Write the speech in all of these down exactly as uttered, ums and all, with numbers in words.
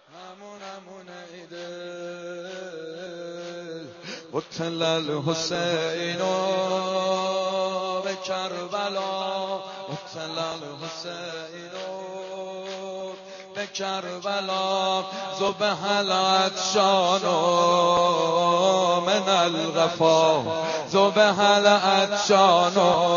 همون همون ایده قتل الحسین به کربلا، قتل الحسین به کربلا، ذبح العطشان من الغفا، ذبح العطشان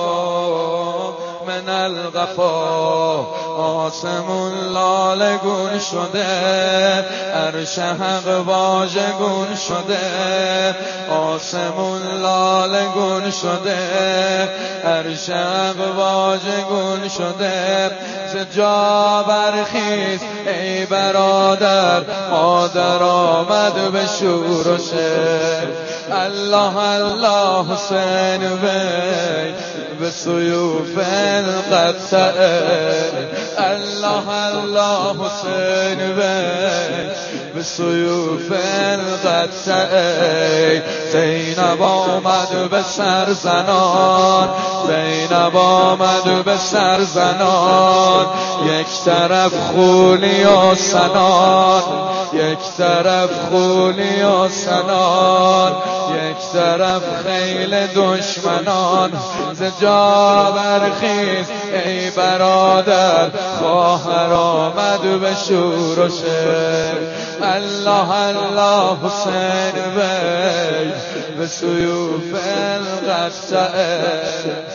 من الغفا. آسمون لاله گون شده، عرش حق واژگون شده، آسمون لاله گون شده، عرش حق واژگون شده. ز جا برخیز ای برادر، مادر آمد به شور و شر. الله الله حسین وی به سیوف القطعه، الله الله حسین وی به سیوف القطعه. زینب آمد به سرزنان، زینب آمد به سرزنان، یک طرف خولی و سنان، یک طرف خولی و سنان، یک طرف خیل دشمنان. ز جا برخیز ای برادر، خواهر آمد به شور و شر. الله الله حسین وی به سیوف القطعه.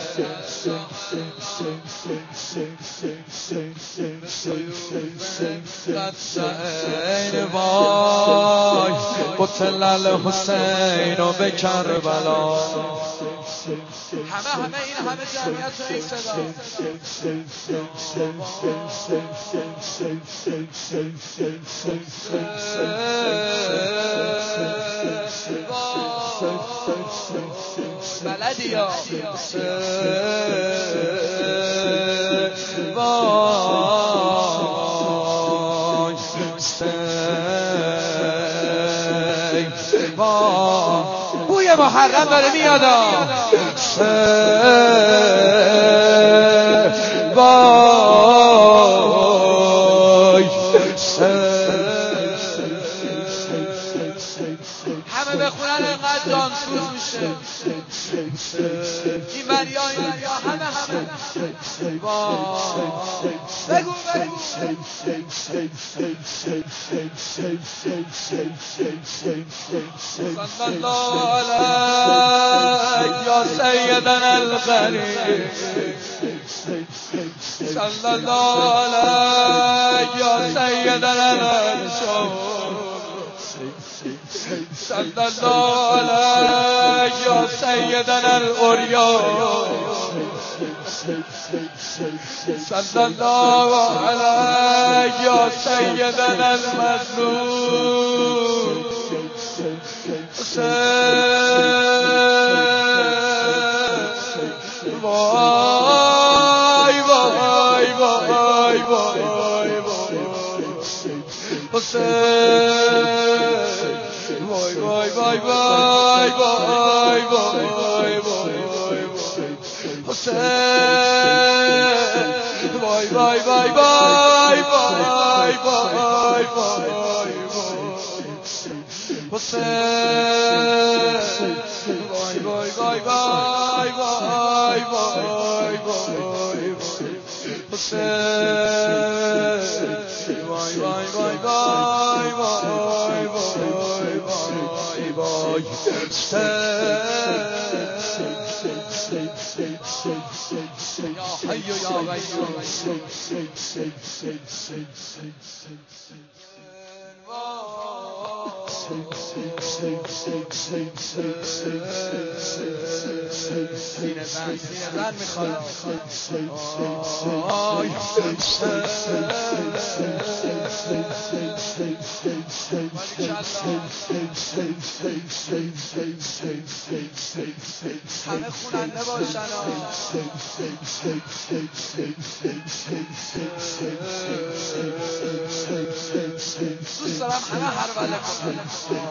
وای قتل الحسین به کربلا. همه همه این همه جمعیت تو یک صدا. بلدی یا وای بوی محرم داره میاد. وای همه بخونن اینقدر جانسوز میشه. این مریا این مریا همه همه بگو بگو. صلی الله علیک یا سیدنا الغریب، صلی الله علیک یا سیدنا المنشور، صلی الله علیک یا سیدنا العریان، صلی الله علیک یا سیدنا المظلوم حسین. وای وای وای وای حسین. وای وای وای وای وای وای وای حسین. وای وای وای وای وای وای وای حسین. وای وای وای وای وای وای وای حسین. وای وای وای وای وای وای وای یا حی یا قیوم. سینه زن سینه زن میخواد. آی همه خوننده باشن. دوست دارم میخوام همه هروله کنم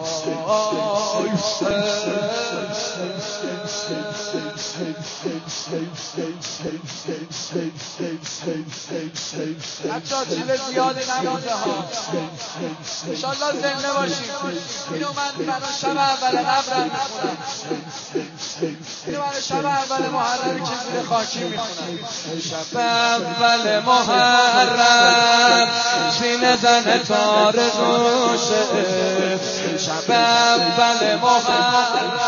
بچه ها چیل زیادی نمونده ها انشالله زنده باشیم. اینو من برای شب اول قبرم میخونم، اینو برای شب اول محرمی که زیر خاکی میخونم. شب اول محرم سینه زن تار روشه، شب اول محرم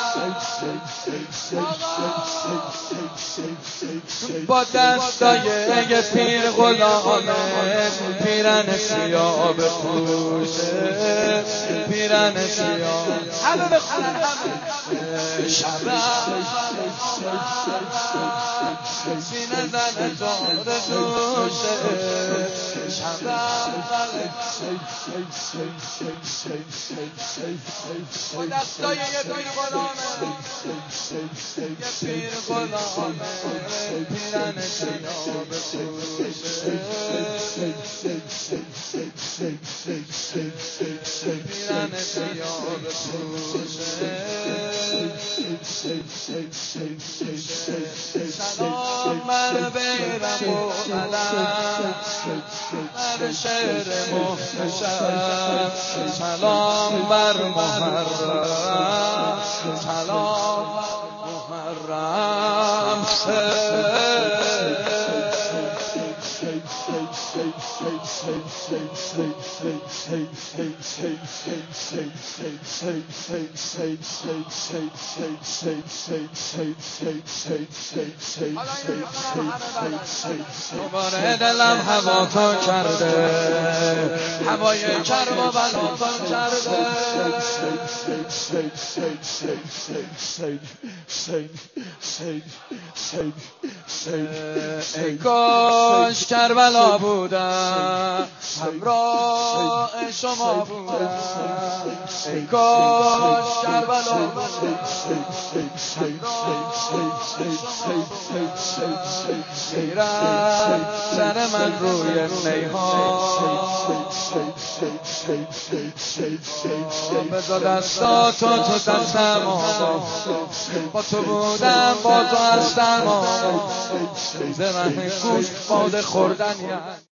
با دستای پیر غلامه پیرن سیاه بپوشه، پیرن سیاه همه بخونن همه. شب سینه زن تار روشه، شب با دستای یه پیر غلامه، یه پیر غلامه پیرن سیاه بپوشه، پیرن سیاه بپوشه. سلام بر بیرم و علم، بر شعر محتشم، سلام بر محرم، سلام محرم. دوباره دلم هوا تو کرده، هوای کرم و بلاتان کرده. ای کاش کربلا بودم، همراه شما بودم. ای کاش کربلا بودم، میرم سر من روی میها، بذار دستاتو تو دستم، با تو بودم با تو هستم، ز من گوش باده خوردن یعنی